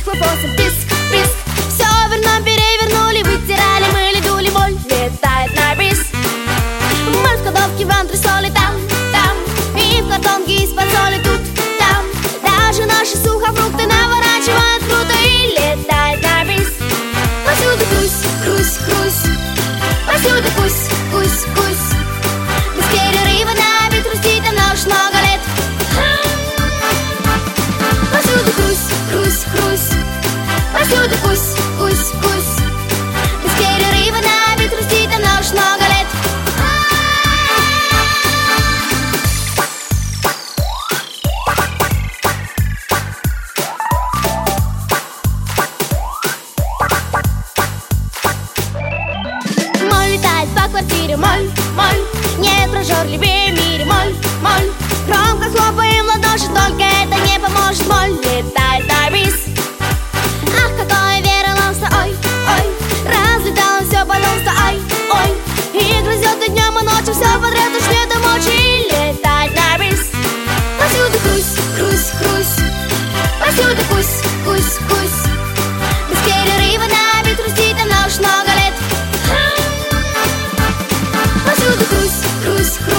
хлопосом, писк, писк. Все верно перевернули, вытирали, мыли, дули, моль летает на бис. Моль в кладовке, в антресоли, там, там. И в картонке из-под соли, тут, там. Даже наши сухофрукты наворачивают круто и летает на бис. Повсюду крусь, крусь, крусь. Повсюду кусь, кусь, кусь. Без перерыва на обед хрустит она уж много лет. Повсюду крусь, крусь, крусь. Повсюду кусь, кусь, кусь. Без перерыва на обед хрустит она уж много лет. Моль летает по квартире, моль, моль. Нет прожорливее в мире, моль, моль. Громко хлопаем в ладоши, только это не поможет. Моль летает на бис. Ах, какое вероломство, ой, ой. Разлетало все потомство, ай, ой. И грызет и днем, и ночью все подряд уж не домочь. И летает на бис. Повсюду крусь, крусь, крусь. Повсюду кусь, кусь, кусь. Без перерыва на обед хрустит она уж много лет. Повсюду крусь, крусь, крусь.